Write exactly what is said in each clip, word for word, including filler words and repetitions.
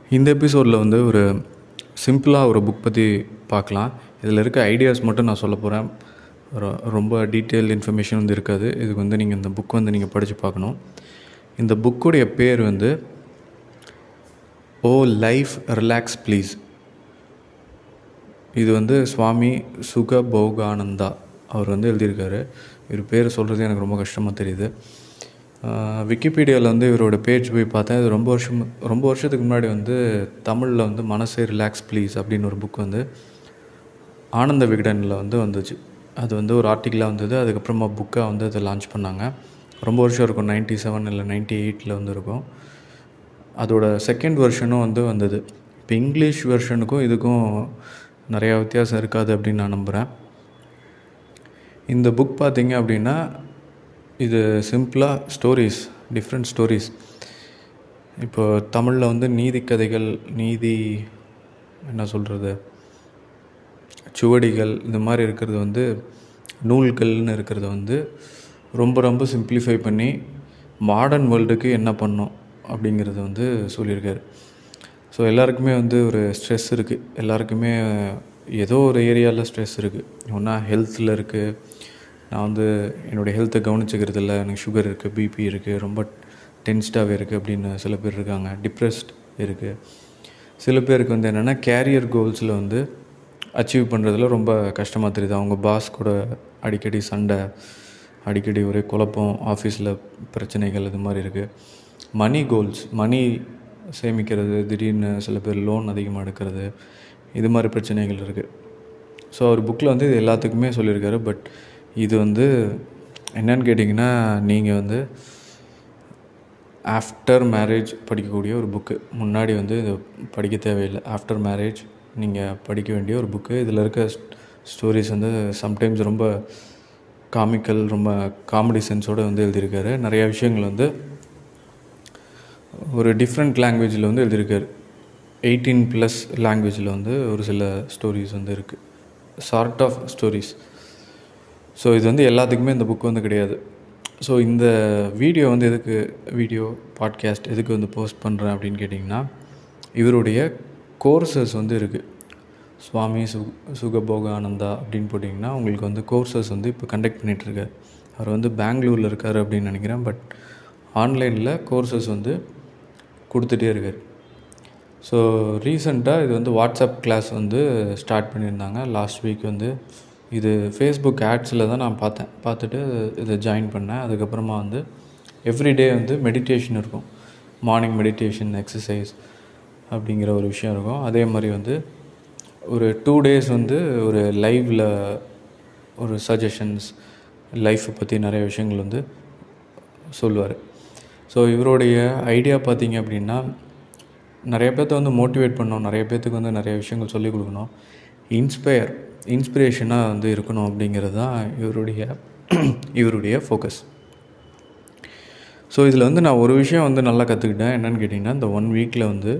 இந்த எபிசோடில் வந்து ஒரு சிம்பிளாக ஒரு புக் பற்றி பார்க்கலாம். இதில் இருக்க ஐடியாஸ் மட்டும் நான் சொல்ல போகிறேன். ரொம்ப டீட்டெயில் இன்ஃபர்மேஷன் வந்து இருக்காது. இதுக்கு வந்து நீங்கள் இந்த புக் வந்து நீங்கள் படித்து பார்க்கணும். இந்த புக்குடைய பேர் வந்து ஓ லைஃப் ரிலாக்ஸ் ப்ளீஸ். இது வந்து சுவாமி சுகபோகானந்தா அவர் வந்து எழுதியிருக்காரு. இவர் பேர் சொல்கிறது எனக்கு ரொம்ப கஷ்டமாக தெரியுது. விக்கிபீடியாவில் வந்து இவரோட பேஜ் போய் பார்த்தேன். இது ரொம்ப வருஷம் ரொம்ப வருஷத்துக்கு முன்னாடி வந்து தமிழில் வந்து மனசே ரிலாக்ஸ் ப்ளீஸ் அப்படின்னு ஒரு புக் வந்து ஆனந்த விகடனில் வந்து வந்துச்சு. அது வந்து ஒரு ஆர்டிக்கலாக வந்தது. அதுக்கப்புறமா புக்காக வந்து அதை லான்ச் பண்ணாங்க. ரொம்ப வருஷம் இருக்கும், நைன்ட்டி செவன் இல்லை நைன்ட்டி எயிட்டில் வந்து இருக்கும். அதோட செகண்ட் வெர்ஷனும் வந்து வந்தது. இப்போ இங்கிலீஷ் வெர்ஷனுக்கும் இதுக்கும் நிறையா வித்தியாசம் இருக்காது அப்படின்னு நான் நம்புகிறேன். இந்த புக் பார்த்திங்க அப்படின்னா இது சிம்பிளாக ஸ்டோரிஸ், டிஃப்ரெண்ட் ஸ்டோரிஸ். இப்போ தமிழில் வந்து நீதி கதைகள், நீதி என்ன சொல்கிறது, சுவடிகள், இந்த மாதிரி இருக்கிறது வந்து நூல்கள்னு இருக்கிறத வந்து ரொம்ப ரொம்ப சிம்பிளிஃபை பண்ணி மாடர்ன் வேர்ல்டுக்கு என்ன பண்ணோம் அப்படிங்கிறத வந்து சொல்லியிருக்காரு. ஸோ எல்லாருக்குமே வந்து ஒரு ஸ்ட்ரெஸ் இருக்குது. எல்லாருக்குமே ஏதோ ஒரு ஏரியாவில் ஸ்ட்ரெஸ் இருக்குது. ஒன்றா ஹெல்த்தில் இருக்குது. நான் வந்து என்னுடைய ஹெல்த்தை கவனிச்சிக்கிறது இல்லை, எனக்கு சுகர் இருக்குது, பிபி இருக்குது, ரொம்ப டென்ஸ்டாகவே இருக்குது அப்படின்னு சில பேர் இருக்காங்க. டிப்ரெஸ்ட் இருக்குது. சில பேருக்கு வந்து என்னென்னா கேரியர் கோல்ஸில் வந்து அச்சீவ் பண்ணுறதுல ரொம்ப கஷ்டமாக தெரியுது. அவங்க பாஸ் கூட அடிக்கடி சண்டை, அடிக்கடி ஒரே குழப்பம், ஆஃபீஸில் பிரச்சனைகள், இது மாதிரி இருக்குது. மணி கோல்ஸ், மணி சேமிக்கிறது, திடீர்னு சில பேர் லோன் அதிகமாக எடுக்கிறது, இது மாதிரி பிரச்சனைகள் இருக்குது. ஸோ அவர் புக்கில் வந்து இது எல்லாத்துக்குமே சொல்லியிருக்காரு. பட் இது வந்து என்னன்னு கேட்டிங்கன்னா, நீங்கள் வந்து ஆஃப்டர் மேரேஜ் படிக்கக்கூடிய ஒரு புக்கு. முன்னாடி வந்து இது படிக்க தேவையில்லை. ஆஃப்டர் மேரேஜ் நீங்கள் படிக்க வேண்டிய ஒரு புக்கு. இதில் இருக்க ஸ்டோரிஸ் வந்து சம்டைம்ஸ் ரொம்ப காமிக்கல், ரொம்ப காமெடி சென்ஸோடு வந்து எழுதியிருக்காரு. நிறையா விஷயங்கள் வந்து ஒரு டிஃப்ரெண்ட் லாங்குவேஜில் வந்து எழுதியிருக்காரு. எயிட்டீன் ப்ளஸ் லாங்குவேஜில் வந்து ஒரு சில ஸ்டோரிஸ் வந்து இருக்குது, சார்ட் ஆஃப் ஸ்டோரிஸ். ஸோ இது வந்து எல்லாத்துக்குமே இந்த புக் வந்து கிடையாது. ஸோ இந்த வீடியோ வந்து எதுக்கு, வீடியோ பாட்காஸ்ட் எதுக்கு வந்து போஸ்ட் பண்ணுறேன் அப்படின்னு கேட்டிங்கன்னா, இவருடைய கோர்சஸ் வந்து இருக்குது. சுவாமி சு சுகபோகானந்தா அப்படின்னு போட்டிங்கன்னா உங்களுக்கு வந்து கோர்சஸ் வந்து இப்போ கண்டக்ட் பண்ணிகிட்ருக்கார். அவர் வந்து பெங்களூரில் இருக்கார் அப்படின்னு நினைக்கிறேன். பட் ஆன்லைனில் கோர்சஸ் வந்து கொடுத்துட்டே இருக்கார். ஸோ ரீசெண்டாக இது வந்து வாட்ஸ்அப் கிளாஸ் வந்து ஸ்டார்ட் பண்ணியிருந்தாங்க லாஸ்ட் வீக். வந்து இது ஃபேஸ்புக் ஆட்ஸில் தான் நான் பார்த்தேன். பார்த்துட்டு இதை ஜாயின் பண்ணேன். அதுக்கப்புறமா வந்து எவ்ரிடே வந்து மெடிடேஷன் இருக்கும். மார்னிங் மெடிடேஷன், எக்ஸசைஸ் அப்படிங்கிற ஒரு விஷயம் இருக்கும். அதே மாதிரி வந்து ஒரு டூ டேஸ் வந்து ஒரு லைவில் ஒரு சஜஷன்ஸ், லைஃப்பை பற்றி நிறைய விஷயங்கள் வந்து சொல்லுவார். ஸோ இவருடைய ஐடியா பார்த்திங்க அப்படின்னா, நிறைய பேர்த்த வந்து மோட்டிவேட் பண்ணணும், நிறைய பேர்த்துக்கு வந்து நிறைய விஷயங்கள் சொல்லிக் கொடுக்கணும், இன்ஸ்பயர் இன்ஸ்பிரேஷனாக வந்து இருக்கணும் அப்படிங்கிறது தான் இவருடைய இவருடைய ஃபோக்கஸ். ஸோ இதில் வந்து நான் ஒரு விஷயம் வந்து நல்லா கற்றுக்கிட்டேன். என்னென்னு கேட்டிங்கன்னா, இந்த ஒன் வீக்கில் வந்து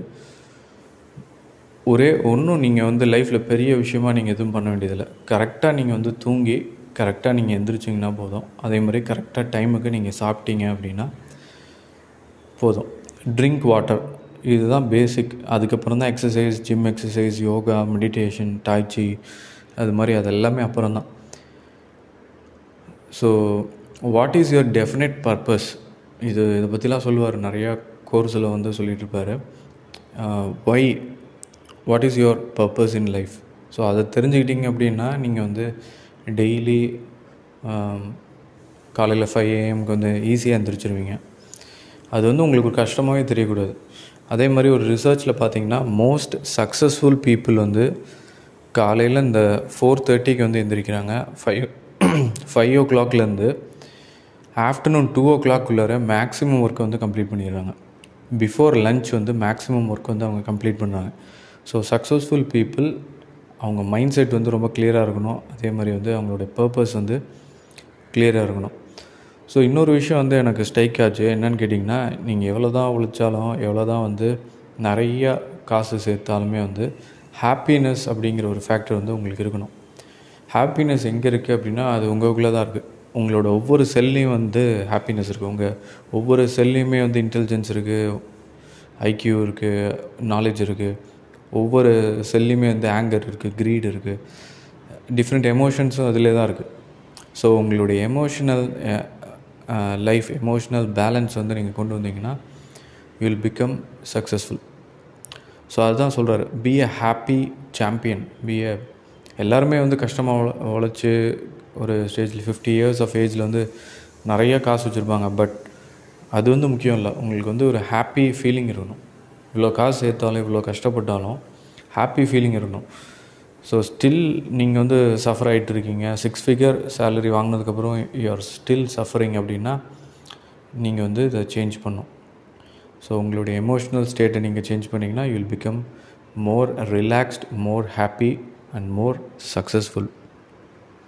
ஒரே ஒன்றும் நீங்கள் வந்து லைஃப்பில் பெரிய விஷயமாக நீங்கள் எதுவும் பண்ண வேண்டியதில்லை. கரெக்டாக நீங்கள் வந்து தூங்கி கரெக்டாக நீங்கள் எந்திரிச்சிங்கன்னா போதும். அதே மாதிரி கரெக்டாக டைமுக்கு நீங்கள் சாப்பிட்டீங்க அப்படின்னா போதும். ட்ரிங்க் வாட்டர், இதுதான் பேசிக். அதுக்கப்புறம் தான் exercise, gym exercise, yoga, meditation, tai chi, அது மாதிரி அது எல்லாமே அப்புறம் தான். So what is your definite purpose, இது இதை பற்றிலாம் சொல்லுவார். நிறையா கோர்ஸில் வந்து சொல்லிகிட்ருப்பார். Why, what is your purpose in life. So அதை தெரிஞ்சுக்கிட்டிங்க அப்படின்னா நீங்கள் வந்து டெய்லி காலையில் ஃபைவ் ஏஎம்க்கு வந்து ஈஸியாக எழுந்திரிச்சிருவீங்க. அது வந்து உங்களுக்கு ஒரு கஷ்டமாகவே தெரியக்கூடாது. அதே மாதிரி ஒரு ரிசர்ச்சில் பார்த்திங்கன்னா, மோஸ்ட் சக்ஸஸ்ஃபுல் பீப்புள் வந்து காலையில் இந்த ஃபோர் தேர்ட்டிக்கு வந்து எழுந்திரிக்கிறாங்க. ஃபைவ் ஃபைவ் ஓ கிளாக்லேருந்து ஆஃப்டர்நூன் டூ ஓ கிளாக்குள்ளார மேக்ஸிமம் ஒர்க்கை வந்து கம்ப்ளீட் பண்ணிடுறாங்க. பிஃபோர் லன்ச் வந்து மேக்ஸிமம் ஒர்க் வந்து அவங்க கம்ப்ளீட் பண்ணுறாங்க. ஸோ சக்ஸஸ்ஃபுல் பீப்புள் அவங்க மைண்ட் செட் வந்து ரொம்ப கிளியராக இருக்கணும். அதே மாதிரி வந்து அவங்களுடைய பர்பஸ் வந்து கிளியராக இருக்கணும். ஸோ இன்னொரு விஷயம் வந்து எனக்கு ஸ்ட்ரைக் ஆச்சு. என்னென்னு கேட்டிங்கன்னா, நீங்கள் எவ்வளோ தான் உழைச்சாலும், எவ்வளோ தான் வந்து நிறையா காசு சேர்த்தாலுமே வந்து ஹாப்பினஸ் அப்படிங்கிற ஒரு ஃபேக்டர் வந்து உங்களுக்கு இருக்கணும். ஹாப்பினஸ் எங்கே இருக்குது அப்படின்னா, அது உங்களுக்குள்ளே தான் இருக்குது. உங்களோட ஒவ்வொரு செல்லையும் வந்து ஹாப்பினஸ் இருக்குது. உங்கள் ஒவ்வொரு செல்லையுமே வந்து இன்டெலிஜென்ஸ் இருக்குது. ஐக்யூ இருக்குது, நாலேஜ் இருக்குது, ஒவ்வொரு செல்லையுமே வந்து ஆங்கர் இருக்குது, க்ரீட் இருக்குது, டிஃப்ரெண்ட் எமோஷன்ஸும் அதிலே தான் இருக்குது. ஸோ உங்களுடைய எமோஷ்னல் லைஃப், எமோஷ்னல் பேலன்ஸ் வந்து நீங்கள் கொண்டு வந்தீங்கன்னா you will become successful. So அதுதான் சொல்கிறாரு, be a happy champion. Be a எல்லாருமே வந்து கஷ்டமாக உழ உழைச்சி ஒரு ஸ்டேஜில் ஃபிஃப்டி இயர்ஸ் ஆஃப் ஏஜில் வந்து நிறைய காசு வச்சுருப்பாங்க. பட் அது வந்து முக்கியம் இல்லை. உங்களுக்கு வந்து ஒரு ஹாப்பி ஃபீலிங் இருக்கணும். இவ்வளோ காசு சேர்த்தாலும் இவ்வளோ கஷ்டப்பட்டாலும் ஹாப்பி ஃபீலிங் இருக்கணும். ஸோ ஸ்டில் நீங்கள் வந்து சஃபர் ஆகிட்டு இருக்கீங்க, சிக்ஸ் ஃபிகர் சேலரி வாங்கினதுக்கப்புறம் யூ ஆர் ஸ்டில் சஃபரிங் அப்படின்னா நீங்கள் வந்து இதை சேஞ்ச் பண்ணணும். ஸோ உங்களுடைய எமோஷ்னல் ஸ்டேட்டை நீங்கள் சேஞ்ச் பண்ணிங்கன்னா you will become more relaxed, more happy and more successful.